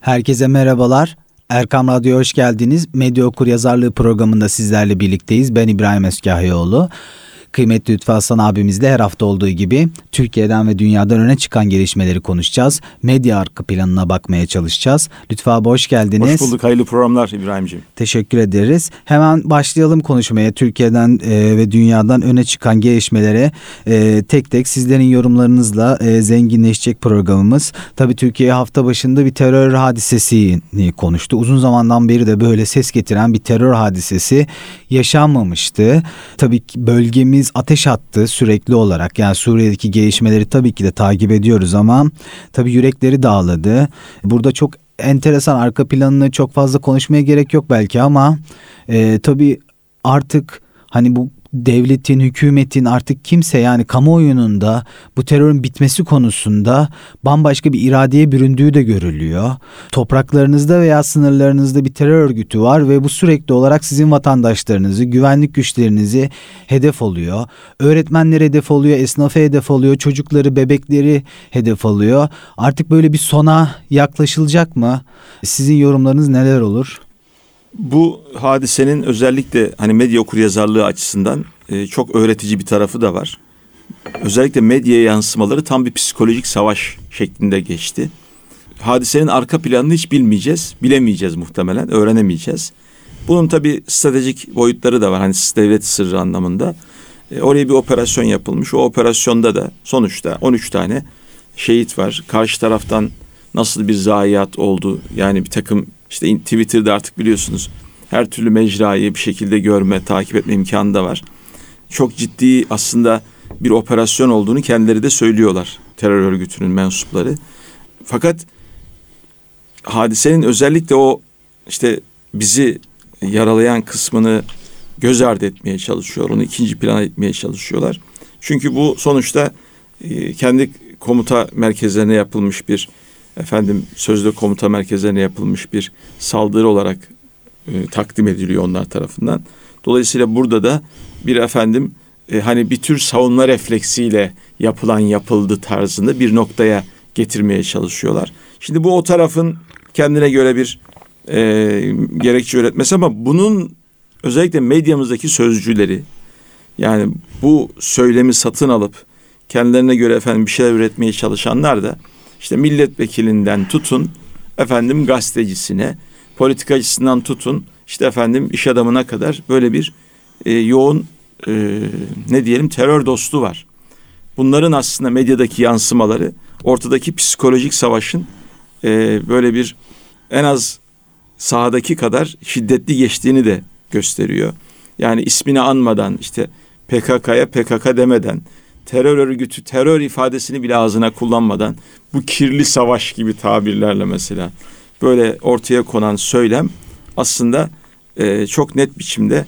Herkese merhabalar. Erkam Radyo'ya hoş geldiniz. Medya Okuryazarlığı programında sizlerle birlikteyiz. Ben İbrahim Özkahyoğlu. Kıymetli Lütfü Aslan abimizle her hafta olduğu gibi Türkiye'den ve dünyadan öne çıkan gelişmeleri konuşacağız. Medya arka planına bakmaya çalışacağız. Lütfü abi hoş geldiniz. Hoş bulduk. Hayırlı programlar İbrahimciğim. Teşekkür ederiz. Hemen başlayalım konuşmaya. Türkiye'den ve dünyadan öne çıkan gelişmelere tek tek sizlerin yorumlarınızla zenginleşecek programımız. Tabii Türkiye hafta başında bir terör hadisesini konuştu. Uzun zamandan beri de böyle ses getiren bir terör hadisesi yaşanmamıştı. Tabii ki bölgemiz ateş attı sürekli olarak. Yani Suriye'deki gelişmeleri tabii ki de takip ediyoruz ama tabii yürekleri dağladı. Burada çok enteresan, arka planını çok fazla konuşmaya gerek yok belki ama tabii artık hani bu devletin, hükümetin, artık kimse, yani kamuoyunun da bu terörün bitmesi konusunda bambaşka bir iradeye büründüğü de görülüyor. Topraklarınızda veya sınırlarınızda bir terör örgütü var ve bu sürekli olarak sizin vatandaşlarınızı, güvenlik güçlerinizi hedef alıyor. Öğretmenleri hedef alıyor, esnafı hedef alıyor, çocukları, bebekleri hedef alıyor. Artık böyle bir sona yaklaşılacak mı? Sizin yorumlarınız neler olur? Bu hadisenin özellikle hani medya okuryazarlığı açısından çok öğretici bir tarafı da var. Özellikle medyaya yansımaları tam bir psikolojik savaş şeklinde geçti. Hadisenin arka planını hiç bilmeyeceğiz, bilemeyeceğiz muhtemelen, öğrenemeyeceğiz. Bunun tabii stratejik boyutları da var, hani devlet sırrı anlamında. Oraya bir operasyon yapılmış. O operasyonda da sonuçta 13 tane şehit var. Karşı taraftan nasıl bir zayiat oldu, yani bir takım işte Twitter'da artık biliyorsunuz her türlü mecrayı bir şekilde görme, takip etme imkanı da var. Çok ciddi aslında bir operasyon olduğunu kendileri de söylüyorlar, terör örgütünün mensupları. Fakat hadisenin özellikle o işte bizi yaralayan kısmını göz ardı etmeye çalışıyor. Onu ikinci plana etmeye çalışıyorlar. Çünkü bu sonuçta kendi komuta merkezlerine yapılmış bir sözde komuta merkezlerine yapılmış bir saldırı olarak takdim ediliyor onlar tarafından. Dolayısıyla burada da bir hani bir tür savunma refleksiyle yapıldı tarzında bir noktaya getirmeye çalışıyorlar. Şimdi bu o tarafın kendine göre bir gerekçe üretmesi ama bunun özellikle medyamızdaki sözcüleri, yani bu söylemi satın alıp kendilerine göre bir şeyler üretmeye çalışanlar da İşte milletvekilinden tutun gazetecisine, politikacısından tutun işte iş adamına kadar böyle bir yoğun terör dostu var. Bunların aslında medyadaki yansımaları ortadaki psikolojik savaşın böyle bir en az sahadaki kadar şiddetli geçtiğini de gösteriyor. Yani ismini anmadan, işte PKK'ya PKK demeden, terör örgütü, terör ifadesini bile ağzına kullanmadan, bu kirli savaş gibi tabirlerle mesela böyle ortaya konan söylem aslında çok net biçimde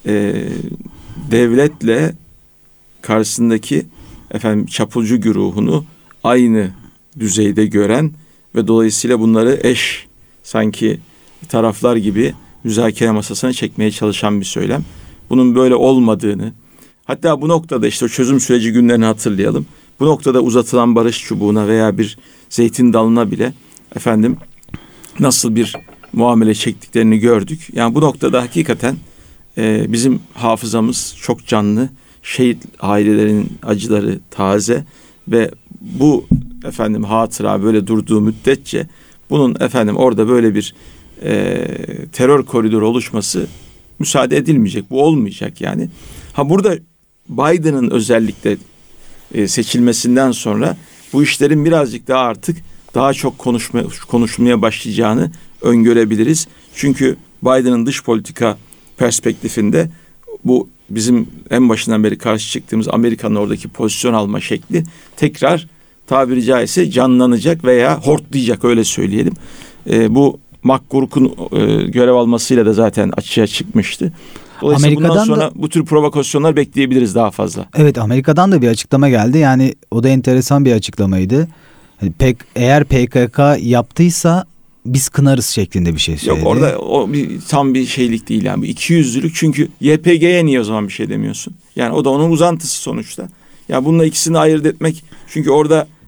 devletle karşısındaki çapulcu güruhunu aynı düzeyde gören ve dolayısıyla bunları eş, sanki taraflar gibi müzakere masasına çekmeye çalışan bir söylem. Bunun böyle olmadığını, hatta bu noktada işte o çözüm süreci günlerini hatırlayalım. Bu noktada uzatılan barış çubuğuna veya bir zeytin dalına bile nasıl bir muamele çektiklerini gördük. Yani bu noktada hakikaten bizim hafızamız çok canlı, şehit ailelerin acıları taze ve bu hatıra böyle durduğu müddetçe bunun orada böyle bir terör koridoru oluşması müsaade edilmeyecek. Bu olmayacak yani. Burada Biden'ın özellikle seçilmesinden sonra bu işlerin birazcık daha artık daha çok konuşmaya başlayacağını öngörebiliriz. Çünkü Biden'ın dış politika perspektifinde bu bizim en başından beri karşı çıktığımız Amerika'nın oradaki pozisyon alma şekli tekrar tabiri caizse canlanacak veya hortlayacak, öyle söyleyelim. Bu McGurk'un görev almasıyla da zaten açığa çıkmıştı. Dolayısıyla bundan sonra bu tür provokasyonlar bekleyebiliriz daha fazla. Evet, Amerika'dan da bir açıklama geldi. Yani o da enteresan bir açıklamaydı. Eğer PKK yaptıysa biz kınarız şeklinde bir şey söyledi. Yok, orada o tam bir şeylik değil yani. 200'lülük, çünkü YPG'ye niye o zaman bir şey demiyorsun? Yani o da onun uzantısı sonuçta. Yani bununla ikisini ayırt etmek, çünkü orada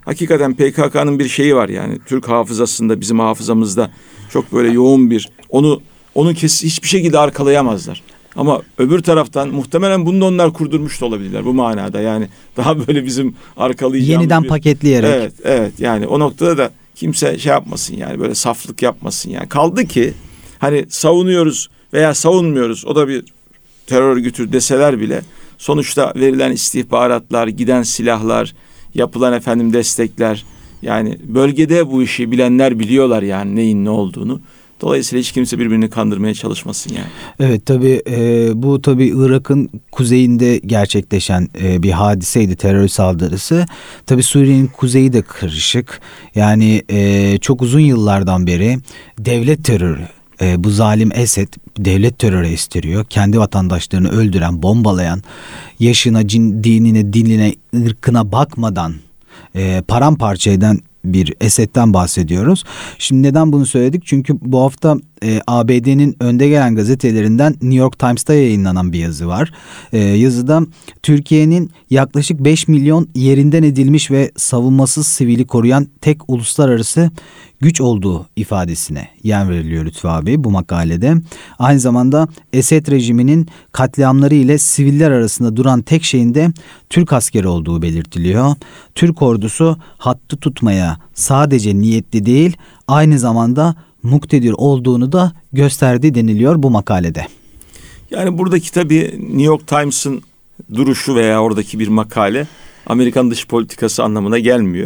hakikaten PKK'nın bir şeyi var yani. Türk hafızasında, bizim hafızamızda çok böyle yoğun bir, onu hiçbir şekilde arkalayamazlar. Ama öbür taraftan muhtemelen bunu da onlar kurdurmuş da olabilirler bu manada. Yani daha böyle bizim arkalayacağımız yeniden paketleyerek. Evet yani o noktada da kimse şey yapmasın yani, böyle saflık yapmasın yani. Kaldı ki hani savunuyoruz veya savunmuyoruz, o da bir terör örgütü deseler bile sonuçta verilen istihbaratlar, giden silahlar, yapılan destekler, yani bölgede bu işi bilenler biliyorlar yani neyin ne olduğunu. Dolayısıyla hiç kimse birbirini kandırmaya çalışmasın yani. Evet tabii bu tabii Irak'ın kuzeyinde gerçekleşen bir hadiseydi, terör saldırısı. Tabii Suriye'nin kuzeyi de karışık. Yani çok uzun yıllardan beri devlet terörü, bu zalim Esed devlet terörü estiriyor. Kendi vatandaşlarını öldüren, bombalayan, yaşına, dinine, diline, ırkına bakmadan paramparça eden bir Esed'den bahsediyoruz. Şimdi neden bunu söyledik? Çünkü bu hafta ABD'nin önde gelen gazetelerinden New York Times'ta yayınlanan bir yazı var. Yazıda Türkiye'nin yaklaşık 5 milyon yerinden edilmiş ve savunmasız sivili koruyan tek uluslararası güç olduğu ifadesine yer veriliyor Lütfü abi bu makalede. Aynı zamanda Esed rejiminin katliamları ile siviller arasında duran tek şeyin de Türk askeri olduğu belirtiliyor. Türk ordusu hattı tutmaya sadece niyetli değil, aynı zamanda muktedir olduğunu da gösterdi deniliyor bu makalede. Yani buradaki tabii New York Times'ın duruşu veya oradaki bir makale Amerikan dış politikası anlamına gelmiyor.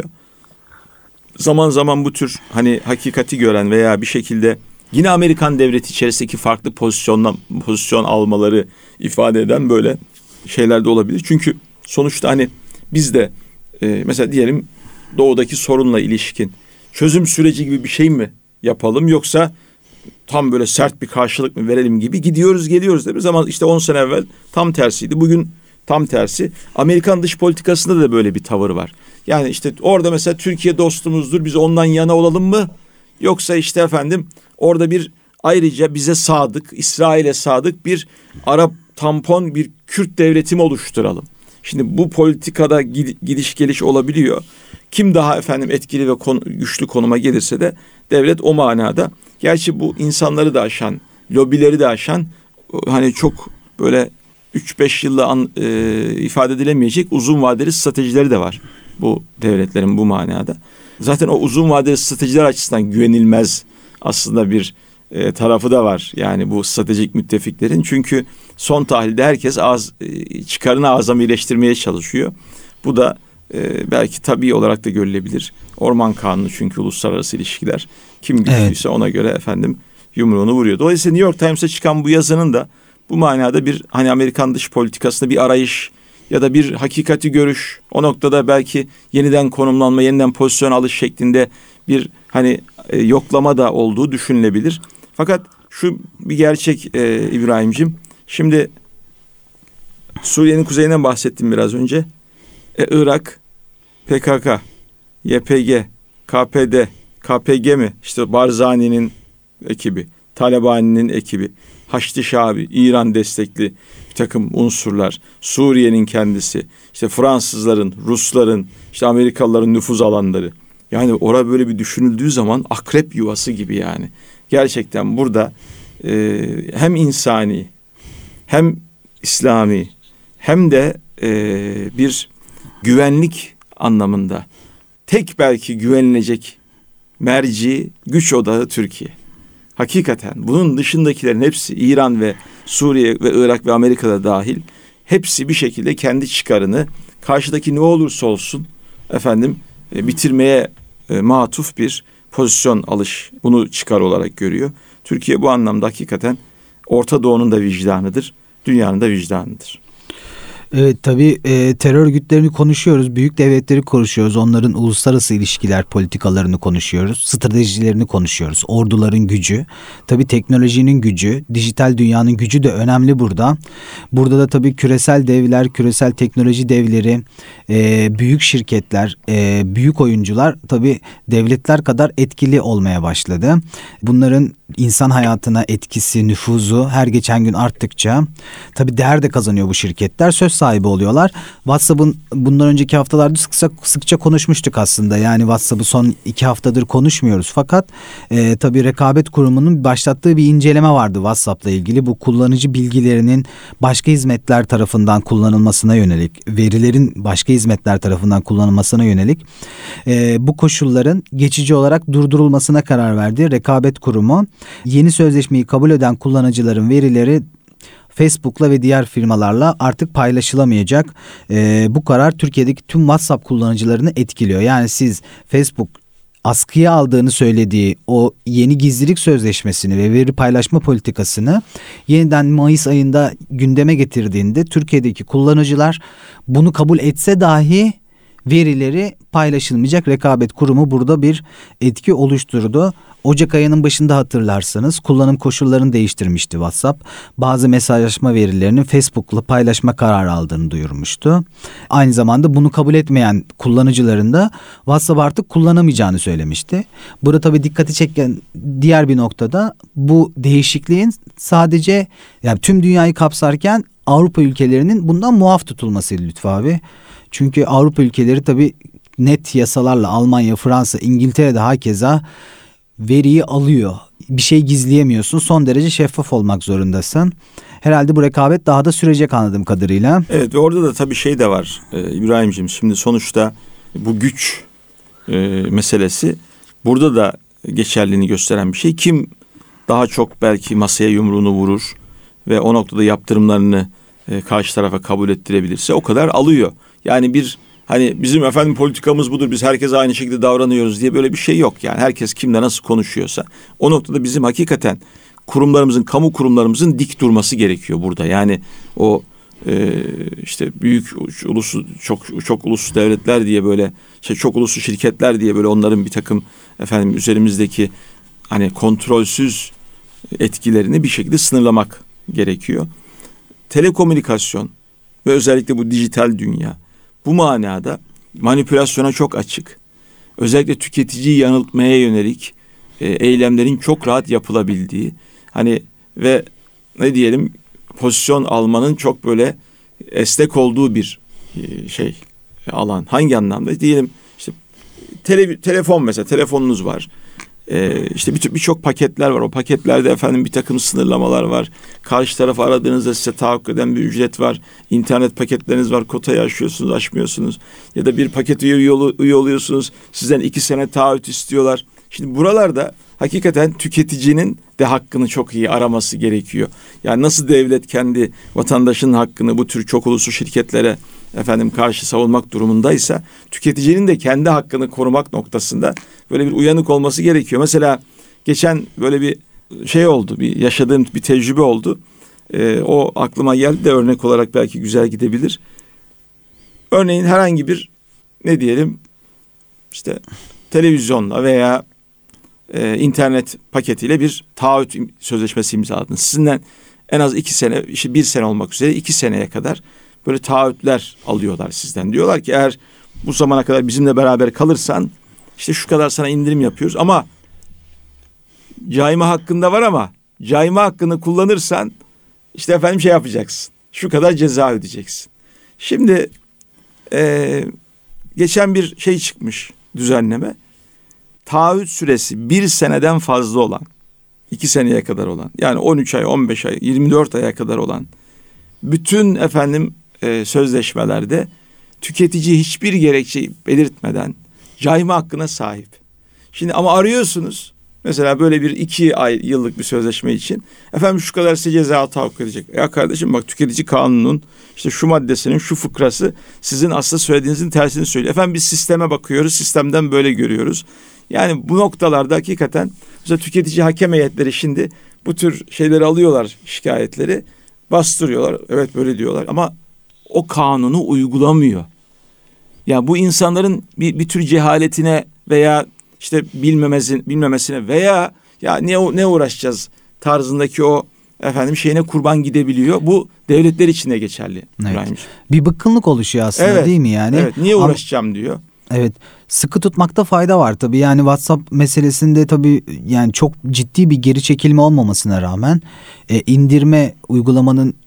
Zaman zaman bu tür hani hakikati gören veya bir şekilde yine Amerikan devleti içerisindeki farklı pozisyon almaları ifade eden böyle şeyler de olabilir. Çünkü sonuçta hani biz de mesela diyelim doğudaki sorunla ilişkin çözüm süreci gibi bir şey mi yapalım, yoksa tam böyle sert bir karşılık mı verelim gibi gidiyoruz geliyoruz değil mi? Zaman işte 10 sene evvel tam tersiydi. Bugün tam tersi. Amerikan dış politikasında da böyle bir tavır var. Yani işte orada mesela Türkiye dostumuzdur, biz ondan yana olalım mı? Yoksa işte orada bir ayrıca bize sadık, İsrail'e sadık bir Arap tampon bir Kürt devleti mi oluşturalım? Şimdi bu politikada gidiş geliş olabiliyor. Kim daha etkili ve güçlü konuma gelirse de devlet o manada. Gerçi bu insanları da aşan, lobileri de aşan, hani çok böyle 3-5 yılla ifade edilemeyecek uzun vadeli stratejileri de var bu devletlerin bu manada. Zaten o uzun vadeli stratejiler açısından güvenilmez aslında bir tarafı da var. Yani bu stratejik müttefiklerin, çünkü son tahlilde herkes çıkarını azamileştirmeye çalışıyor. Bu da belki tabii olarak da görülebilir. Orman Kanunu, çünkü uluslararası ilişkiler. Kim güçlüyse ona göre yumruğunu vuruyor. Dolayısıyla New York Times'e çıkan bu yazının da bu manada bir hani Amerikan dış politikasında bir arayış ya da bir hakikati görüş, o noktada belki yeniden konumlanma, yeniden pozisyon alış şeklinde bir yoklama da olduğu düşünülebilir. Fakat şu bir gerçek İbrahim'cim. Şimdi Suriye'nin kuzeyinden bahsettim biraz önce. Irak, PKK, YPG, KPD, KPG mi? İşte Barzani'nin ekibi, Talabani'nin ekibi, Haçlı Şabi, İran destekli bir takım unsurlar, Suriye'nin kendisi, işte Fransızların, Rusların, işte Amerikalıların nüfuz alanları. Yani orada böyle bir düşünüldüğü zaman akrep yuvası gibi yani. Gerçekten burada hem insani, hem İslami, hem de bir güvenlik anlamında tek belki güvenilecek merci güç odağı Türkiye. Hakikaten bunun dışındakilerin hepsi, İran ve Suriye ve Irak ve Amerika'da dahil, hepsi bir şekilde kendi çıkarını karşıdaki ne olursa olsun bitirmeye matuf bir pozisyon alış, bunu çıkar olarak görüyor. Türkiye bu anlamda hakikaten Orta Doğu'nun da vicdanıdır, dünyanın da vicdanıdır. Evet tabii terör örgütlerini konuşuyoruz, büyük devletleri konuşuyoruz, onların uluslararası ilişkiler politikalarını konuşuyoruz, stratejilerini konuşuyoruz, orduların gücü, tabii teknolojinin gücü, dijital dünyanın gücü de önemli burada. Burada da tabii küresel devler, küresel teknoloji devleri, büyük şirketler, büyük oyuncular tabii devletler kadar etkili olmaya başladı. Bunların insan hayatına etkisi, nüfuzu her geçen gün arttıkça tabii değer de kazanıyor bu şirketler. Söz sahibi oluyorlar. WhatsApp'ın bundan önceki haftalarda sıkça konuşmuştuk aslında. Yani WhatsApp'ı son 2 haftadır konuşmuyoruz. Fakat tabii Rekabet Kurumu'nun başlattığı bir inceleme vardı WhatsApp'la ilgili. Bu kullanıcı bilgilerinin başka hizmetler tarafından kullanılmasına yönelik, verilerin başka hizmetler tarafından kullanılmasına yönelik bu koşulların geçici olarak durdurulmasına karar verdi. Rekabet Kurumu yeni sözleşmeyi kabul eden kullanıcıların verileri Facebook'la ve diğer firmalarla artık paylaşılamayacak. Bu karar Türkiye'deki tüm WhatsApp kullanıcılarını etkiliyor. Yani siz Facebook askıya aldığını söylediği o yeni gizlilik sözleşmesini ve veri paylaşma politikasını yeniden Mayıs ayında gündeme getirdiğinde Türkiye'deki kullanıcılar bunu kabul etse dahi verileri paylaşılmayacak. Rekabet Kurumu burada bir etki oluşturdu. Ocak ayının başında hatırlarsanız kullanım koşullarını değiştirmişti WhatsApp. Bazı mesajlaşma verilerini Facebook'la paylaşma kararı aldığını duyurmuştu. Aynı zamanda bunu kabul etmeyen kullanıcıların da WhatsApp artık kullanamayacağını söylemişti. Burada tabii dikkati çeken diğer bir noktada bu değişikliğin sadece yani tüm dünyayı kapsarken Avrupa ülkelerinin bundan muaf tutulmasıydı Lütfü abi. Çünkü Avrupa ülkeleri tabii net yasalarla Almanya, Fransa, İngiltere'de hakeza veriyi alıyor. Bir şey gizleyemiyorsun. Son derece şeffaf olmak zorundasın. Herhalde bu rekabet daha da sürecek anladığım kadarıyla. Evet ve orada da tabii şey de var İbrahimciğim. Şimdi sonuçta bu güç meselesi burada da geçerliliğini gösteren bir şey. Kim daha çok belki masaya yumruğunu vurur ve o noktada yaptırımlarını karşı tarafa kabul ettirebilirse o kadar alıyor. Yani bir hani bizim efendim politikamız budur, biz herkese aynı şekilde davranıyoruz diye böyle bir şey yok. Yani herkes kimle nasıl konuşuyorsa o noktada bizim hakikaten kurumlarımızın, kamu kurumlarımızın dik durması gerekiyor burada. Yani o işte büyük uluslu çok uluslu devletler diye böyle çok uluslu şirketler diye böyle onların bir takım efendim üzerimizdeki hani kontrolsüz etkilerini bir şekilde sınırlamak gerekiyor. Telekomünikasyon ve özellikle bu dijital dünya bu manada manipülasyona çok açık. Özellikle tüketiciyi yanıltmaya yönelik eylemlerin çok rahat yapılabildiği hani ve ne diyelim pozisyon almanın çok böyle esnek olduğu bir alan. Hangi anlamda? Diyelim işte telefon mesela telefonunuz var. İşte birçok paketler var. O paketlerde efendim bir takım sınırlamalar var. Karşı tarafı aradığınızda size tahakkuk eden bir ücret var. İnternet paketleriniz var. Kotayı aşıyorsunuz, aşmıyorsunuz. Ya da bir pakete üye oluyorsunuz. Sizden 2 sene taahhüt istiyorlar. Şimdi buralarda hakikaten tüketicinin de hakkını çok iyi araması gerekiyor. Yani nasıl devlet kendi vatandaşının hakkını bu tür çok uluslu şirketlere efendim karşı savunmak durumundaysa tüketicinin de kendi hakkını korumak noktasında böyle bir uyanık olması gerekiyor. Mesela geçen böyle bir şey oldu, bir yaşadığım bir tecrübe oldu. O aklıma geldi de örnek olarak belki güzel gidebilir. Örneğin herhangi bir ne diyelim işte televizyonla veya internet paketiyle bir taahhüt sözleşmesi imzaladınız. Sizinden en az 2 sene, işte 1 sene olmak üzere 2 seneye kadar böyle taahhütler alıyorlar sizden. Diyorlar ki eğer bu zamana kadar bizimle beraber kalırsan işte şu kadar sana indirim yapıyoruz ama cayma hakkında var ama cayma hakkını kullanırsan işte efendim şey yapacaksın. Şu kadar ceza ödeyeceksin. Şimdi geçen bir şey çıkmış düzenleme. Taahhüt süresi 1 seneden fazla olan 2 seneye kadar olan yani 13 ay 15 ay 24 aya kadar olan bütün efendim sözleşmelerde tüketici hiçbir gerekçe belirtmeden cayma hakkına sahip. Şimdi ama arıyorsunuz mesela böyle bir 2 ay yıllık bir sözleşme için efendim şu kadar size ceza tahakkuk edecek. Ya kardeşim bak tüketici kanununun işte şu maddesinin şu fıkrası sizin aslında söylediğinizin tersini söylüyor. Efendim biz sisteme bakıyoruz, sistemden böyle görüyoruz. Yani bu noktalarda hakikaten mesela tüketici hakem heyetleri şimdi bu tür şeyleri alıyorlar, şikayetleri bastırıyorlar. Evet böyle diyorlar ama o kanunu uygulamıyor. Yani bu insanların bir tür cehaletine veya işte bilmemesine veya ya ne uğraşacağız tarzındaki o efendim şeyine kurban gidebiliyor. Bu devletler için de geçerli. Evet. Bir bıkkınlık oluşuyor aslında evet, değil mi yani? Evet. Niye uğraşacağım diyor. Evet. Sıkı tutmakta fayda var tabii. Yani WhatsApp meselesinde tabii yani çok ciddi bir geri çekilme olmamasına rağmen indirme uygulamanın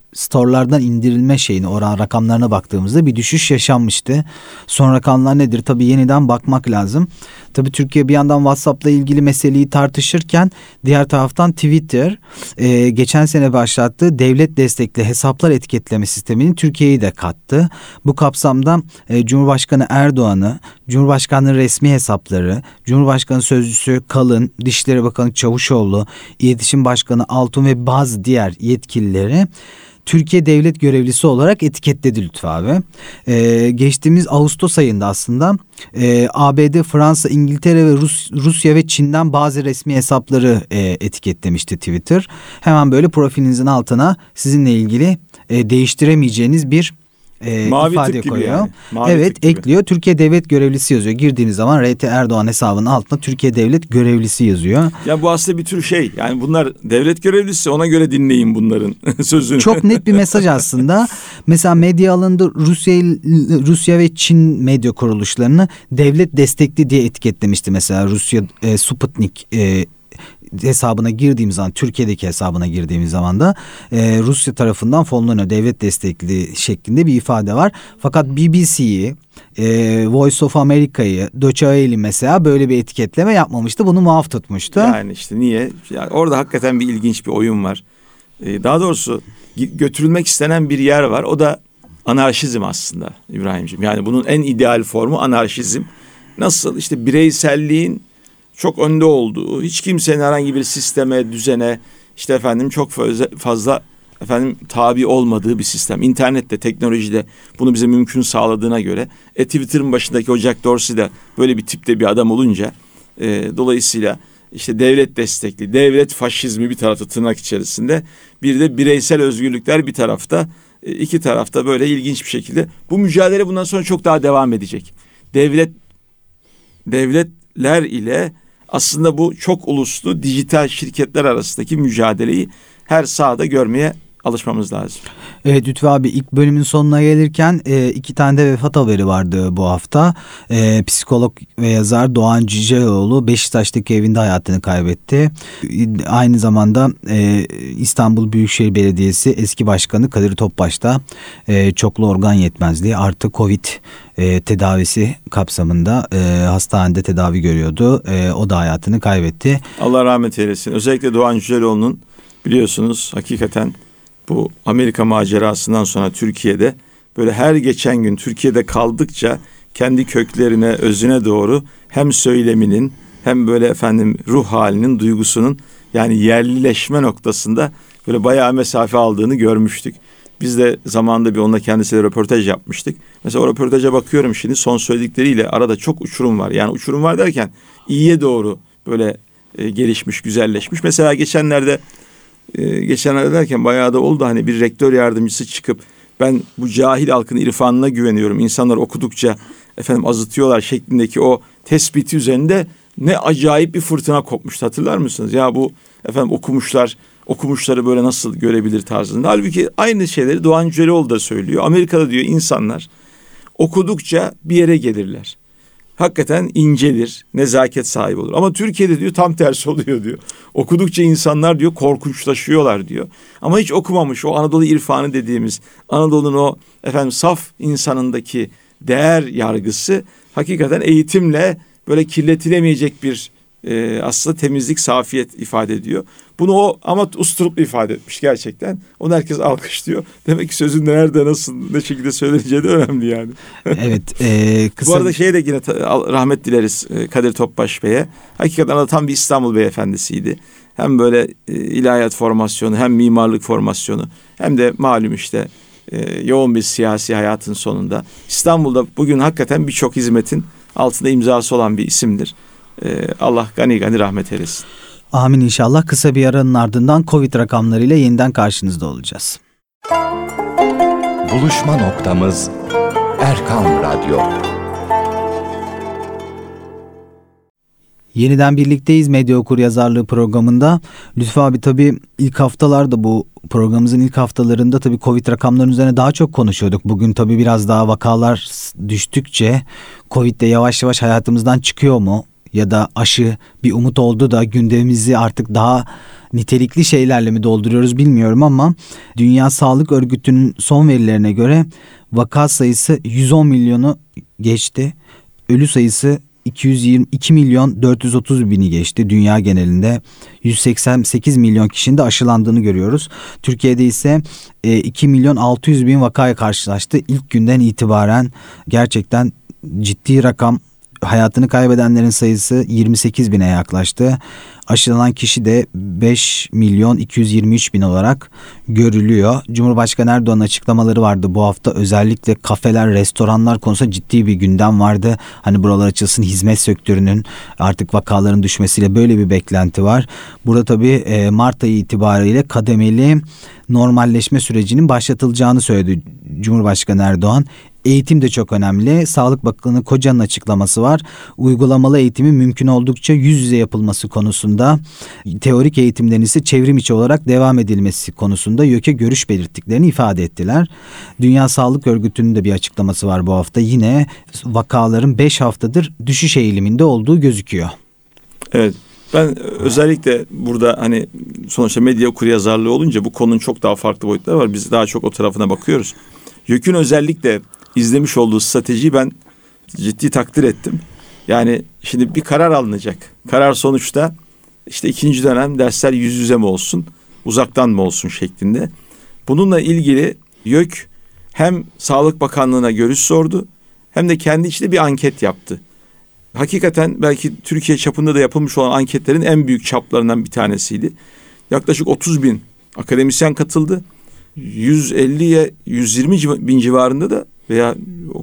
storelardan indirilme şeyini, oran rakamlarına baktığımızda bir düşüş yaşanmıştı. Son rakamlar nedir? Tabii yeniden bakmak lazım. Tabii Türkiye bir yandan WhatsApp'la ilgili meseleyi tartışırken diğer taraftan Twitter geçen sene başlattığı devlet destekli hesaplar etiketleme sistemini Türkiye'yi de kattı. Bu kapsamda Cumhurbaşkanı Erdoğan'ı, Cumhurbaşkanı'nın resmi hesapları, Cumhurbaşkanı Sözcüsü Kalın, Dışişleri Bakanı Çavuşoğlu, İletişim Başkanı Altun ve bazı diğer yetkilileri Türkiye devlet görevlisi olarak etiketledi Lütfü abi. Geçtiğimiz Ağustos ayında aslında ABD, Fransa, İngiltere ve Rusya ve Çin'den bazı resmi hesapları etiketlemişti Twitter. Hemen böyle profilinizin altına sizinle ilgili değiştiremeyeceğiniz bir mavi ifade tık koyuyor. yani. Mavi Evet, tık gibi. ekliyor. Türkiye devlet görevlisi yazıyor. Girdiğiniz zaman RT Erdoğan hesabının altına Türkiye devlet görevlisi yazıyor. Ya bu aslında bir tür şey. Yani bunlar devlet görevlisi, ona göre dinleyin bunların sözünü. Çok net bir mesaj aslında. Mesela medya alanında Rusya ve Çin medya kuruluşlarını devlet destekli diye etiketlemişti. Mesela Rusya Sputnik hesabına girdiğimiz zaman, Türkiye'deki hesabına girdiğimiz zaman da Rusya tarafından fonlanıyor, devlet destekli şeklinde bir ifade var. Fakat BBC'yi, Voice of America'yı, Deutsche Welle mesela böyle bir etiketleme yapmamıştı. Bunu muaf tutmuştu. Yani işte niye? Yani orada hakikaten bir ilginç bir oyun var. Daha doğrusu götürülmek istenen bir yer var. O da anarşizm aslında İbrahimciğim. Yani bunun en ideal formu anarşizm. Nasıl? İşte bireyselliğin çok önde olduğu, hiç kimsenin herhangi bir sisteme, düzene, işte efendim çok fazla efendim tabi olmadığı bir sistem. İnternette, teknolojide bunu bize mümkün sağladığına göre Twitter'ın başındaki o Jack Dorsey de böyle bir tipte bir adam olunca dolayısıyla işte devlet destekli, devlet faşizmi bir tarafta tırnak içerisinde, bir de bireysel özgürlükler bir tarafta, iki tarafta böyle ilginç bir şekilde. Bu mücadele bundan sonra çok daha devam edecek. Devletler ile aslında bu çok uluslu dijital şirketler arasındaki mücadeleyi her sahada görmeye alışmamız lazım. Evet Lütfü abi, ilk bölümün sonuna gelirken 2 tane de vefat haberi vardı bu hafta. Psikolog ve yazar Doğan Cüceloğlu Beşiktaş'taki evinde hayatını kaybetti. Aynı zamanda İstanbul Büyükşehir Belediyesi eski başkanı Kadir Topbaş da çoklu organ yetmezliği artı Covid tedavisi kapsamında hastanede tedavi görüyordu. O da hayatını kaybetti. Allah rahmet eylesin. Özellikle Doğan Cüceloğlu'nun biliyorsunuz hakikaten bu Amerika macerasından sonra Türkiye'de böyle her geçen gün Türkiye'de kaldıkça kendi köklerine, özüne doğru hem söyleminin hem böyle efendim ruh halinin, duygusunun yani yerlileşme noktasında böyle bayağı mesafe aldığını görmüştük. Biz de zamanında bir onunla kendisiyle röportaj yapmıştık. Mesela o röportaja bakıyorum şimdi, son söyledikleriyle arada çok uçurum var. Yani uçurum var derken iyiye doğru böyle gelişmiş, güzelleşmiş. Mesela geçenlerde derken bayağı da oldu, hani bir rektör yardımcısı çıkıp ben bu cahil halkın irfanına güveniyorum, İnsanlar okudukça efendim azıtıyorlar şeklindeki o tespiti üzerinde ne acayip bir fırtına kopmuştu, hatırlar mısınız? Ya bu efendim okumuşları böyle nasıl görebilir tarzında. Halbuki aynı şeyleri Doğan Cüceloğlu da söylüyor. Amerika'da diyor insanlar okudukça bir yere gelirler. Hakikaten incelir, nezaket sahibi olur. Ama Türkiye'de diyor tam tersi oluyor diyor. Okudukça insanlar diyor korkunçlaşıyorlar diyor. Ama hiç okumamış o Anadolu irfanı dediğimiz, Anadolu'nun o efendim saf insanındaki değer yargısı hakikaten eğitimle böyle kirletilemeyecek bir aslında temizlik, safiyet ifade ediyor. Bunu o ama usturuplu ifade etmiş gerçekten. Onu herkes alkışlıyor. Demek ki sözün nerede, nasıl, ne şekilde söyleneceği de önemli yani. Evet. Bu arada şeye de yine rahmet dileriz Kadir Topbaş Bey'e. Hakikaten tam bir İstanbul beyefendisiydi. Hem böyle ilahiyat formasyonu, hem mimarlık formasyonu, hem de malum işte yoğun bir siyasi hayatın sonunda İstanbul'da bugün hakikaten birçok hizmetin altında imzası olan bir isimdir. Allah gani gani rahmet eylesin. Amin inşallah. Kısa bir aranın ardından Covid rakamlarıyla yeniden karşınızda olacağız. Buluşma noktamız Erkam Radyo. Yeniden birlikteyiz Medya Okuryazarlığı programında. Lütfü abi, tabii ilk haftalarda, bu programımızın ilk haftalarında tabii Covid rakamlarının üzerine daha çok konuşuyorduk. Bugün tabii biraz daha vakalar düştükçe Covid de yavaş yavaş hayatımızdan çıkıyor mu? Ya da aşı bir umut oldu da gündemimizi artık daha nitelikli şeylerle mi dolduruyoruz bilmiyorum ama Dünya Sağlık Örgütü'nün son verilerine göre vaka sayısı 110 milyonu geçti. Ölü sayısı 222 milyon 430 bini geçti. Dünya genelinde 188 milyon kişinin de aşılandığını görüyoruz. Türkiye'de ise 2 milyon 600 bin vakaya karşılaştı. İlk günden itibaren gerçekten ciddi rakam. Hayatını kaybedenlerin sayısı 28 bine yaklaştı. Aşılanan kişi de 5 milyon 223 bin olarak görülüyor. Cumhurbaşkanı Erdoğan'ın açıklamaları vardı bu hafta. Özellikle kafeler, restoranlar konusunda ciddi bir gündem vardı. Hani buralar açılsın, hizmet sektörünün artık vakaların düşmesiyle böyle bir beklenti var. Burada tabii Mart ayı itibariyle kademeli normalleşme sürecinin başlatılacağını söyledi Cumhurbaşkanı Erdoğan. Eğitim de çok önemli. Sağlık Bakanı Koca'nın açıklaması var. Uygulamalı eğitimin mümkün oldukça yüz yüze yapılması konusunda, teorik eğitimlerin ise çevrim içi olarak devam edilmesi konusunda YÖK'e görüş belirttiklerini ifade ettiler. Dünya Sağlık Örgütü'nün de bir açıklaması var bu hafta. Yine vakaların 5 haftadır düşüş eğiliminde olduğu gözüküyor. Evet. Ben özellikle burada hani sonuçta medya okuryazarlığı olunca bu konunun çok daha farklı boyutları var. Biz daha çok o tarafına bakıyoruz. YÖK'ün özellikle izlemiş olduğu stratejiyi ben ciddi takdir ettim. Yani şimdi bir karar alınacak. Karar sonuçta işte 2. dönem dersler yüz yüze mi olsun, uzaktan mı olsun şeklinde. Bununla ilgili YÖK hem Sağlık Bakanlığı'na görüş sordu hem de kendi içinde bir anket yaptı. Hakikaten belki Türkiye çapında da yapılmış olan anketlerin en büyük çaplarından bir tanesiydi. Yaklaşık 30 bin akademisyen katıldı. 150'ye 120 bin civarında da veya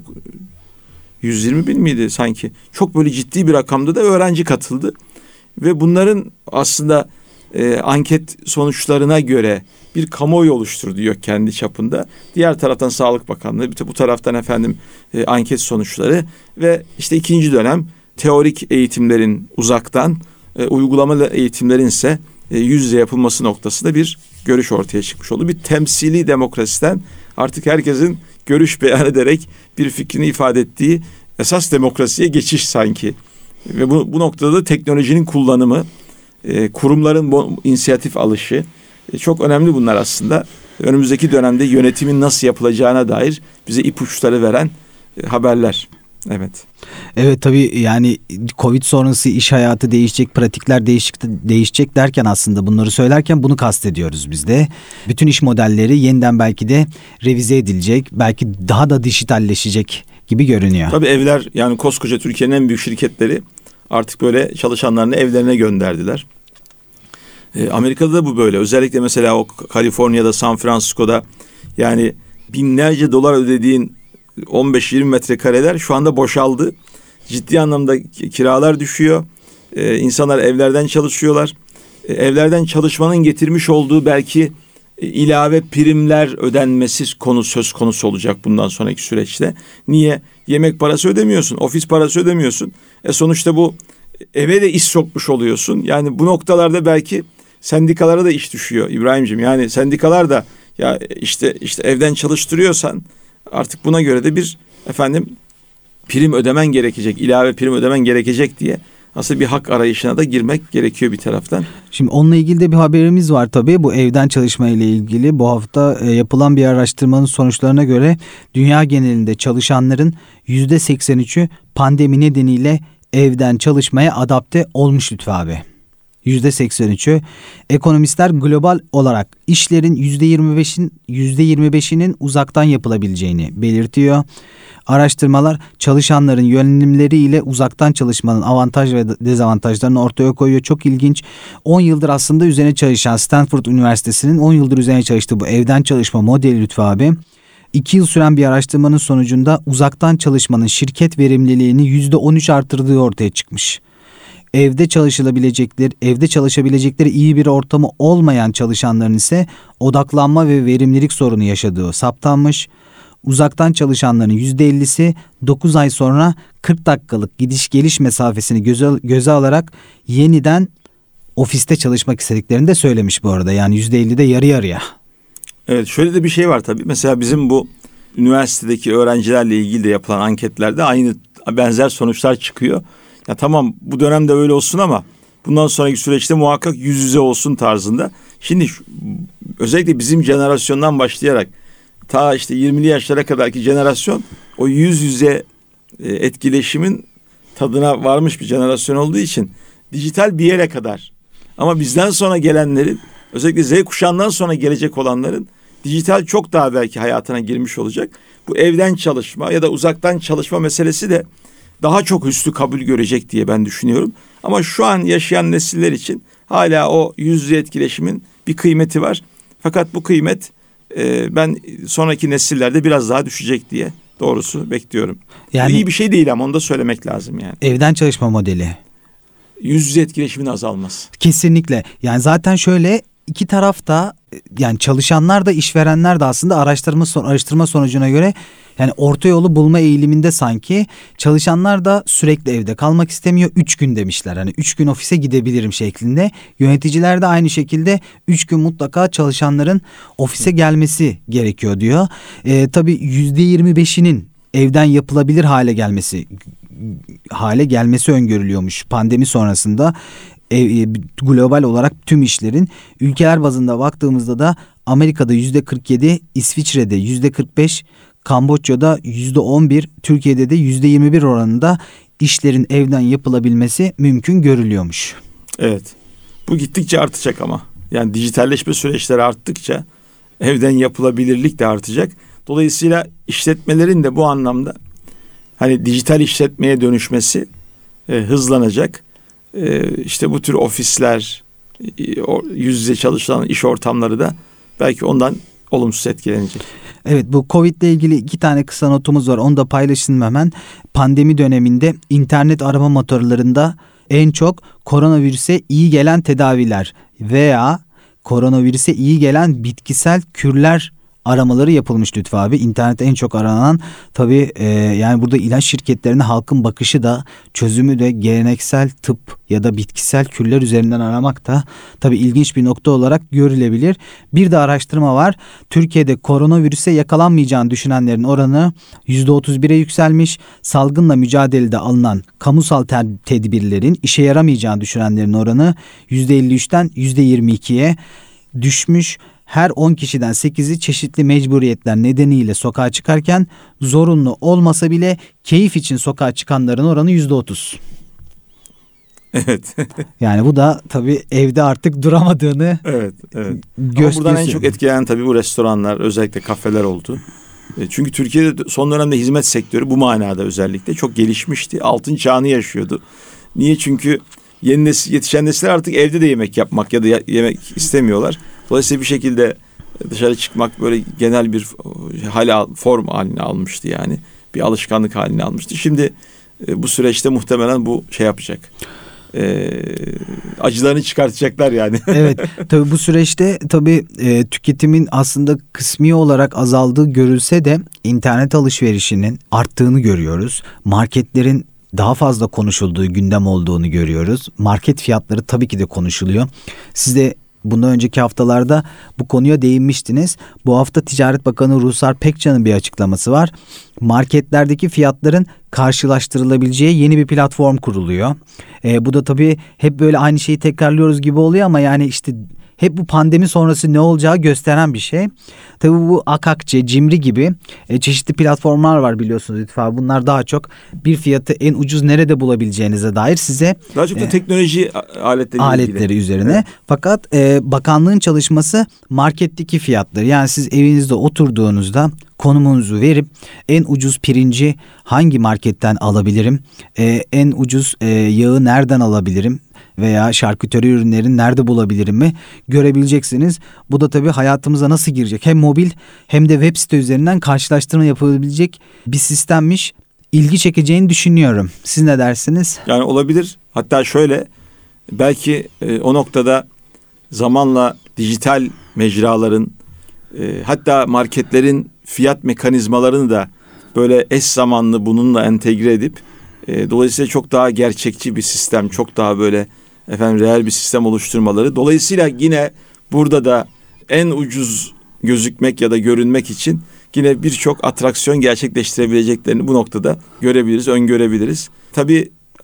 120 bin miydi sanki? Çok böyle ciddi bir rakamda da öğrenci katıldı. Ve bunların aslında anket sonuçlarına göre bir kamuoyu oluşturdu YÖK kendi çapında. Diğer taraftan Sağlık Bakanlığı, bu taraftan anket sonuçları ve işte 2. dönem teorik eğitimlerin uzaktan, uygulamalı eğitimlerin ise yüz yüze yapılması noktasında bir görüş ortaya çıkmış oldu. Bir temsili demokrasiden artık herkesin görüş beyan ederek bir fikrini ifade ettiği esas demokrasiye geçiş sanki. Ve bu noktada da teknolojinin kullanımı, kurumların inisiyatif alışı çok önemli bunlar aslında. Önümüzdeki dönemde yönetimin nasıl yapılacağına dair bize ipuçları veren haberler. Evet. Evet tabii yani Covid sonrası iş hayatı değişecek, pratikler değişecek derken aslında bunları söylerken bunu kastediyoruz biz de. Bütün iş modelleri yeniden belki de revize edilecek, belki daha da dijitalleşecek gibi görünüyor. Tabii evler, yani koskoca Türkiye'nin en büyük şirketleri artık böyle çalışanlarını evlerine gönderdiler. Amerika'da da bu böyle. Özellikle mesela o Kaliforniya'da, San Francisco'da yani binlerce dolar ödediğin 15-20 metrekareler şu anda boşaldı. Ciddi anlamda kiralar düşüyor. İnsanlar evlerden çalışıyorlar. Evlerden çalışmanın getirmiş olduğu belki ilave primler ödenmesi söz konusu olacak bundan sonraki süreçte. Niye? Yemek parası ödemiyorsun, ofis parası ödemiyorsun. Sonuçta bu eve de iş sokmuş oluyorsun. Yani bu noktalarda belki sendikalara da iş düşüyor İbrahimciğim. Yani sendikalar da ya işte evden çalıştırıyorsan artık buna göre de bir prim ödemen gerekecek, ilave prim ödemen gerekecek diye aslında bir hak arayışına da girmek gerekiyor bir taraftan. Şimdi onunla ilgili de bir haberimiz var tabii. Bu evden çalışma ile ilgili bu hafta yapılan bir araştırmanın sonuçlarına göre dünya genelinde çalışanların %83'ü pandemi nedeniyle evden çalışmaya adapte olmuş Lütfü abi. %83'ü. Ekonomistler global olarak işlerin %25'inin uzaktan yapılabileceğini belirtiyor. Araştırmalar çalışanların yönelimleriyle uzaktan çalışmanın avantaj ve dezavantajlarını ortaya koyuyor. Çok ilginç. 10 yıldır aslında üzerine çalışan Stanford Üniversitesi'nin 10 yıldır üzerine çalıştığı bu evden çalışma modeli Lütfü abi. 2 yıl süren bir araştırmanın sonucunda uzaktan çalışmanın şirket verimliliğini %13 artırdığı ortaya çıkmış. Evde çalışabilecekleri iyi bir ortamı olmayan çalışanların ise odaklanma ve verimlilik sorunu yaşadığı saptanmış. Uzaktan çalışanların %50'si 9 ay sonra 40 dakikalık gidiş geliş mesafesini göze alarak yeniden ofiste çalışmak istediklerini de söylemiş bu arada. Yani %50'de yarı yarıya. Evet, şöyle de bir şey var tabii. Mesela bizim bu üniversitedeki öğrencilerle ilgili de yapılan anketlerde benzer sonuçlar çıkıyor. Ya tamam, bu dönemde öyle olsun ama bundan sonraki süreçte muhakkak yüz yüze olsun tarzında. Şimdi özellikle bizim jenerasyondan başlayarak ta işte 20'li yaşlara kadarki jenerasyon o yüz yüze etkileşimin tadına varmış bir jenerasyon olduğu için dijital bir yere kadar. Ama bizden sonra gelenlerin, özellikle Z kuşağından sonra gelecek olanların dijital çok daha belki hayatına girmiş olacak. Bu evden çalışma ya da uzaktan çalışma meselesi de daha çok üstü kabul görecek diye ben düşünüyorum. Ama şu an yaşayan nesiller için hala o yüz yüze etkileşimin bir kıymeti var. Fakat bu kıymet ben sonraki nesillerde biraz daha düşecek diye doğrusu bekliyorum. Yani iyi bir şey değil ama onu da söylemek lazım yani. Evden çalışma modeli. Yüz yüze etkileşimin azalması. Kesinlikle. Yani zaten şöyle, iki tarafta, yani çalışanlar da işverenler de aslında araştırma sonucuna göre yani orta yolu bulma eğiliminde sanki. Çalışanlar da sürekli evde kalmak istemiyor. 3 gün demişler. Hani 3 gün ofise gidebilirim şeklinde. Yöneticiler de aynı şekilde 3 gün mutlaka çalışanların ofise gelmesi gerekiyor diyor. Tabii %25'inin evden yapılabilir hale gelmesi öngörülüyormuş pandemi sonrasında. Global olarak tüm işlerin, ülkeler bazında baktığımızda da Amerika'da %47, İsviçre'de %45, Kamboçya'da %11, Türkiye'de de %21 oranında işlerin evden yapılabilmesi mümkün görülüyormuş. Evet. Bu gittikçe artacak ama. Yani dijitalleşme süreçleri arttıkça evden yapılabilirlik de artacak. Dolayısıyla işletmelerin de bu anlamda hani dijital işletmeye dönüşmesi hızlanacak. İşte bu tür ofisler, yüz yüze çalışılan iş ortamları da belki ondan olumsuz etkilenecek. Evet, bu Covid ile ilgili 2 tane kısa notumuz var. Onu da paylaşayım hemen. Pandemi döneminde internet arama motorlarında en çok koronavirüse iyi gelen tedaviler veya koronavirüse iyi gelen bitkisel kürler aramaları yapılmış Lütfü abi. İnternette en çok aranan tabii yani burada ilaç şirketlerine halkın bakışı da, çözümü de geleneksel tıp ya da bitkisel kürler üzerinden aramak da tabii ilginç bir nokta olarak görülebilir. Bir de araştırma var. Türkiye'de koronavirüse yakalanmayacağını düşünenlerin oranı %31'e yükselmiş. Salgınla mücadelede alınan kamusal tedbirlerin işe yaramayacağını düşünenlerin oranı %53'ten %22'ye düşmüş. Her 10 kişiden 8'i çeşitli mecburiyetler nedeniyle sokağa çıkarken zorunlu olmasa bile keyif için sokağa çıkanların oranı %30. Evet. Yani bu da tabii evde artık duramadığını Ama buradan en çok etkilenen tabii bu restoranlar, özellikle kafeler oldu. Çünkü Türkiye'de son dönemde hizmet sektörü bu manada özellikle çok gelişmişti. Altın çağını yaşıyordu. Niye? Çünkü yetişen nesiller artık evde de yemek yapmak ya da yemek istemiyorlar. Dolayısıyla bir şekilde dışarı çıkmak böyle genel bir form haline almıştı yani. Bir alışkanlık haline almıştı. Şimdi bu süreçte muhtemelen bu şey yapacak. Acılarını çıkartacaklar yani. Evet, tabii bu süreçte tabii tüketimin aslında kısmi olarak azaldığı görülse de internet alışverişinin arttığını görüyoruz. Marketlerin daha fazla konuşulduğu, gündem olduğunu görüyoruz. Market fiyatları tabii ki de konuşuluyor. Siz de bundan önceki haftalarda bu konuya değinmiştiniz. Bu hafta Ticaret Bakanı Ruhsar Pekcan'ın bir açıklaması var. Marketlerdeki fiyatların karşılaştırılabileceği yeni bir platform kuruluyor. Bu da tabii hep böyle aynı şeyi tekrarlıyoruz gibi oluyor ama yani işte hep bu pandemi sonrası ne olacağı gösteren bir şey. Tabii bu Akakçe, Cimri gibi çeşitli platformlar var biliyorsunuz Lütfü abi. Bunlar daha çok bir fiyatı en ucuz nerede bulabileceğinize dair size daha çok da teknoloji aletleri üzerine. Evet. Fakat bakanlığın çalışması marketteki fiyatları. Yani siz evinizde oturduğunuzda konumunuzu verip en ucuz pirinci hangi marketten alabilirim? En ucuz yağı nereden alabilirim? Veya şarküteri ürünlerini nerede bulabilirim mi görebileceksiniz. Bu da tabii hayatımıza nasıl girecek? Hem mobil hem de web site üzerinden karşılaştırma yapılabilecek bir sistemmiş. İlgi çekeceğini düşünüyorum. Siz ne dersiniz? Yani olabilir. Hatta şöyle belki o noktada zamanla dijital mecraların hatta marketlerin fiyat mekanizmalarını da böyle eş zamanlı bununla entegre edip dolayısıyla çok daha gerçekçi bir sistem, çok daha böyle reel bir sistem oluşturmaları. Dolayısıyla yine burada da en ucuz gözükmek ya da görünmek için yine birçok atraksiyon gerçekleştirebileceklerini bu noktada görebiliriz, öngörebiliriz. Tabii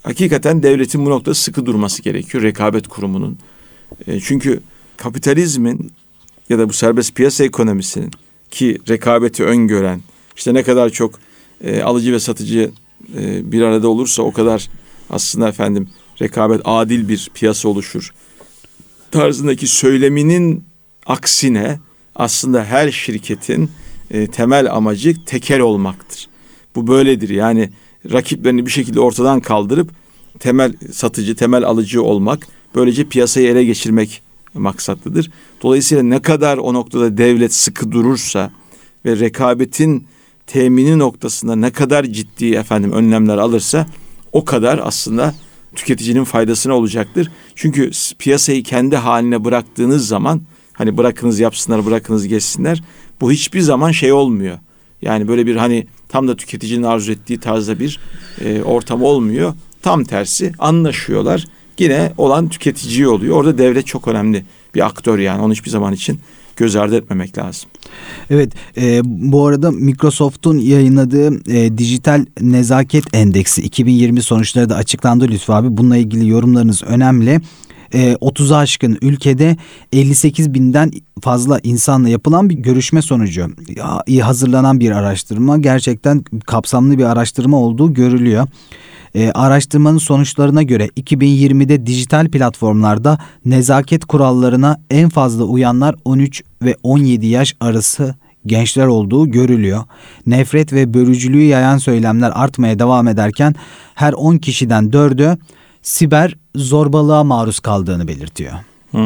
hakikaten devletin bu noktada sıkı durması gerekiyor, rekabet kurumunun. Çünkü kapitalizmin ya da bu serbest piyasa ekonomisinin ki rekabeti öngören, işte ne kadar çok alıcı ve satıcı bir arada olursa o kadar aslında efendim rekabet adil bir piyasa oluşur tarzındaki söyleminin aksine aslında her şirketin temel amacı tekel olmaktır. Bu böyledir. Yani rakiplerini bir şekilde ortadan kaldırıp temel satıcı, temel alıcı olmak, böylece piyasayı ele geçirmek maksatlıdır. Dolayısıyla ne kadar o noktada devlet sıkı durursa ve rekabetin temini noktasında ne kadar ciddi önlemler alırsa o kadar aslında tüketicinin faydasına olacaktır. Çünkü piyasayı kendi haline bıraktığınız zaman hani bırakınız yapsınlar, bırakınız geçsinler, bu hiçbir zaman şey olmuyor. Yani böyle bir tam da tüketicinin arzu ettiği tarzda bir ortam olmuyor. Tam tersi anlaşıyorlar. Yine olan tüketici oluyor. Orada devlet çok önemli bir aktör yani. Onu hiçbir zaman için göz ardı etmemek lazım. Evet, bu arada Microsoft'un yayınladığı Dijital Nezaket Endeksi 2020 sonuçları da açıklandı Lütfü abi. Bununla ilgili yorumlarınız önemli. 30'a aşkın ülkede 58 binden fazla insanla yapılan bir görüşme sonucu hazırlanan bir araştırma. Gerçekten kapsamlı bir araştırma olduğu görülüyor. Araştırmanın sonuçlarına göre 2020'de dijital platformlarda nezaket kurallarına en fazla uyanlar 13 ve 17 yaş arası gençler olduğu görülüyor. Nefret ve bölücülüğü yayan söylemler artmaya devam ederken her 10 kişiden 4'ü siber zorbalığa maruz kaldığını belirtiyor.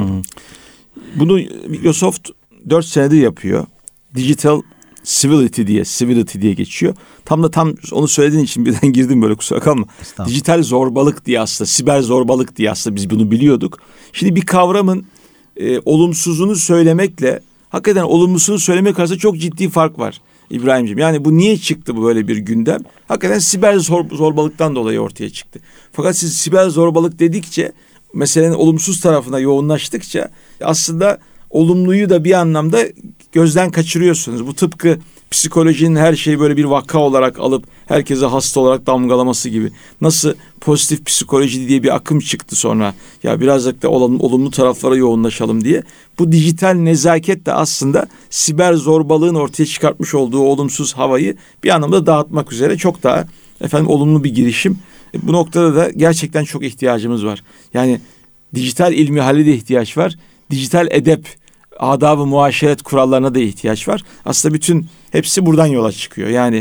Bunu Microsoft 4 senedir yapıyor. Digital Civility diye geçiyor. Tam onu söylediğin için birden girdim böyle, kusura kalma. Dijital zorbalık diye aslında, siber zorbalık diye aslında biz bunu biliyorduk. Şimdi bir kavramın olumsuzunu söylemekle hakikaten olumlusunu söylemek arasında çok ciddi fark var İbrahimciğim. Yani bu niye çıktı bu böyle bir gündem? Hakikaten siber zorbalıktan dolayı ortaya çıktı. Fakat siz siber zorbalık dedikçe, meselenin olumsuz tarafına yoğunlaştıkça aslında olumluyu da bir anlamda gözden kaçırıyorsunuz. Bu tıpkı psikolojinin her şeyi böyle bir vaka olarak alıp herkese hasta olarak damgalaması gibi. Nasıl pozitif psikoloji diye bir akım çıktı sonra, ya birazcık da olumlu taraflara yoğunlaşalım diye. Bu dijital nezaket de aslında siber zorbalığın ortaya çıkartmış olduğu olumsuz havayı bir anlamda dağıtmak üzere çok daha olumlu bir girişim. Bu noktada da gerçekten çok ihtiyacımız var. Yani dijital ilmihale de ihtiyaç var. Dijital edep, adab-ı muaşeret kurallarına da ihtiyaç var. Aslında bütün hepsi buradan yola çıkıyor. Yani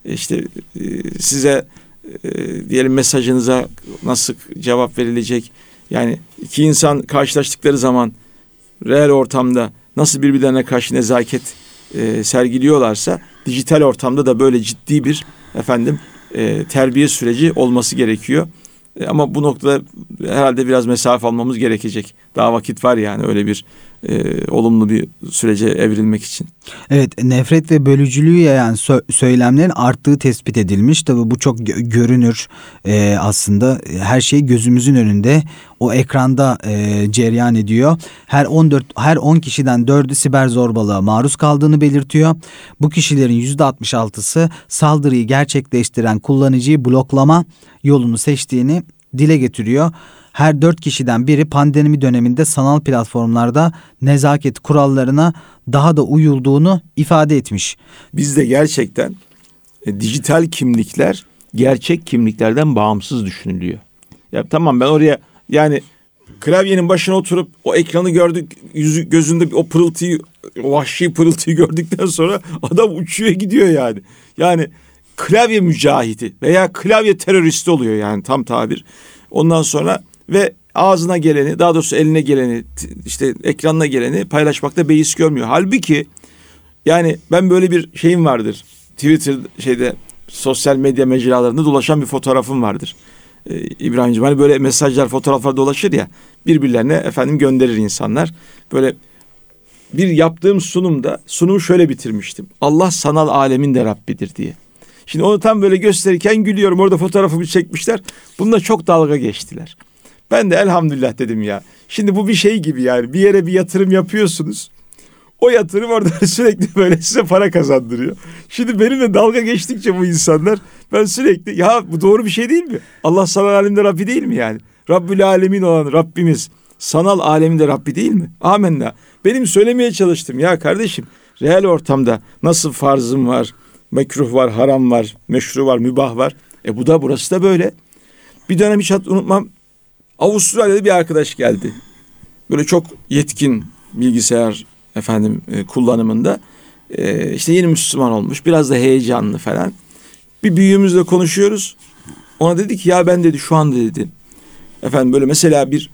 size diyelim mesajınıza nasıl cevap verilecek? Yani iki insan karşılaştıkları zaman reel ortamda nasıl birbirlerine karşı nezaket sergiliyorlarsa dijital ortamda da böyle ciddi bir terbiye süreci olması gerekiyor. Ama bu noktada herhalde biraz mesafe almamız gerekecek. Daha vakit var yani öyle bir olumlu bir sürece evrilmek için. Evet, nefret ve bölücülüğü yayan söylemlerin arttığı tespit edilmiş. Tabii bu çok görünür aslında. Her şey gözümüzün önünde. O ekranda cereyan ediyor. Her 10 kişiden 4'ü siber zorbalığa maruz kaldığını belirtiyor. Bu kişilerin %66'sı saldırıyı gerçekleştiren kullanıcıyı bloklama yolunu seçtiğini dile getiriyor. Her 4 kişiden biri pandemi döneminde sanal platformlarda nezaket kurallarına daha da uyulduğunu ifade etmiş. Bizde gerçekten dijital kimlikler gerçek kimliklerden bağımsız düşünülüyor. Ya tamam, ben oraya yani klavyenin başına oturup o ekranı gördük, gözünde o pırıltıyı, o vahşi pırıltıyı gördükten sonra adam uçuyor gidiyor yani. Yani klavye mücahidi veya klavye teröristi oluyor yani tam tabir. Ondan sonra ve ağzına geleni, daha doğrusu eline geleni, ekranına geleni paylaşmakta beis görmüyor. Halbuki yani ben böyle bir şeyim vardır. Twitter sosyal medya mecralarında dolaşan bir fotoğrafım vardır. İbrahimciğim, böyle mesajlar, fotoğraflar dolaşır ya, birbirlerine gönderir insanlar. Böyle bir yaptığım sunumu şöyle bitirmiştim. Allah sanal alemin de Rabbidir diye. Şimdi onu tam böyle gösterirken gülüyorum. Orada fotoğrafımı çekmişler. Bununla çok dalga geçtiler. Ben de elhamdülillah dedim ya. Şimdi bu bir şey gibi yani. Bir yere bir yatırım yapıyorsunuz. O yatırım orada sürekli böyle size para kazandırıyor. Şimdi benimle dalga geçtikçe bu insanlar, ben sürekli ya bu doğru bir şey değil mi? Allah sanal alemde Rabbi değil mi yani? Rabbül alemin olan Rabbimiz sanal aleminde Rabbi değil mi? Amenna. Benim söylemeye çalıştım ya kardeşim, reel ortamda nasıl farzım var, mekruh var, haram var, meşru var, mübah var. Bu da burası da böyle. Bir dönem hiç unutmam, Avustralya'da bir arkadaş geldi. Böyle çok yetkin bilgisayar kullanımında. İşte yeni Müslüman olmuş, biraz da heyecanlı falan. Bir büyüğümüzle konuşuyoruz. Ona dedi ki ya ben dedi şu anda dedi böyle mesela bir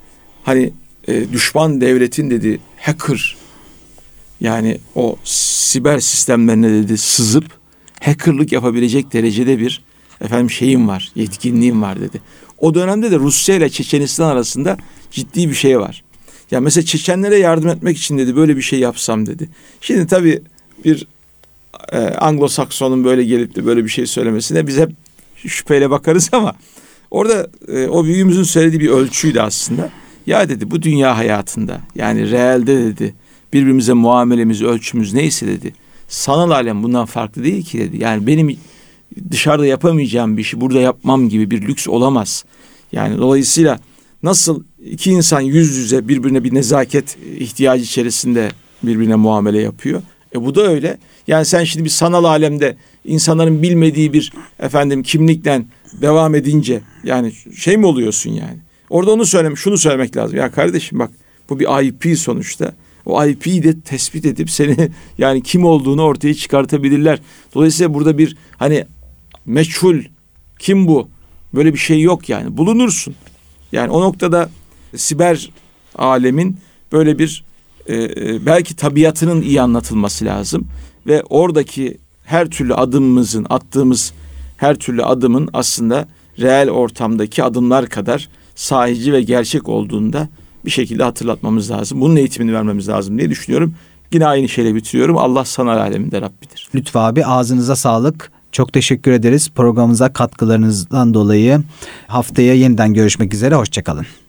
düşman devletin dedi hacker, yani o siber sistemlerine dedi sızıp hackerlık yapabilecek derecede bir şeyim var, yetkinliğim var dedi. O dönemde de Rusya ile Çeçenistan arasında ciddi bir şey var. Ya mesela Çeçenlere yardım etmek için dedi böyle bir şey yapsam dedi. Şimdi tabii bir Anglo-Sakson'un böyle gelip de böyle bir şey söylemesine biz hep şüpheyle bakarız ama orada o büyüğümüzün söylediği bir ölçüydü aslında. Ya dedi bu dünya hayatında, yani reelde dedi birbirimize muamelemiz, ölçümüz neyse dedi, sanal alem bundan farklı değil ki dedi. Yani benim dışarıda yapamayacağım bir işi burada yapmam gibi bir lüks olamaz. Yani dolayısıyla nasıl iki insan yüz yüze birbirine bir nezaket ihtiyacı içerisinde birbirine muamele yapıyor. Bu da öyle. Yani sen şimdi bir sanal alemde insanların bilmediği bir kimlikten devam edince yani şey mi oluyorsun yani? Orada şunu söylemek lazım. Ya kardeşim bak, bu bir IP sonuçta. O IP'yi de tespit edip seni yani kim olduğunu ortaya çıkartabilirler. Dolayısıyla burada bir meçhul, kim bu? Böyle bir şey yok yani. Bulunursun. Yani o noktada siber alemin böyle bir belki tabiatının iyi anlatılması lazım. Ve oradaki her türlü adımımızın, attığımız her türlü adımın aslında reel ortamdaki adımlar kadar sahici ve gerçek olduğunda bir şekilde hatırlatmamız lazım. Bunun eğitimini vermemiz lazım diye düşünüyorum. Yine aynı şeyle bitiriyorum. Allah sanal aleminde Rabbidir. Lütfü abi, ağzınıza sağlık. Çok teşekkür ederiz programımıza katkılarınızdan dolayı. Haftaya yeniden görüşmek üzere. Hoşça kalın.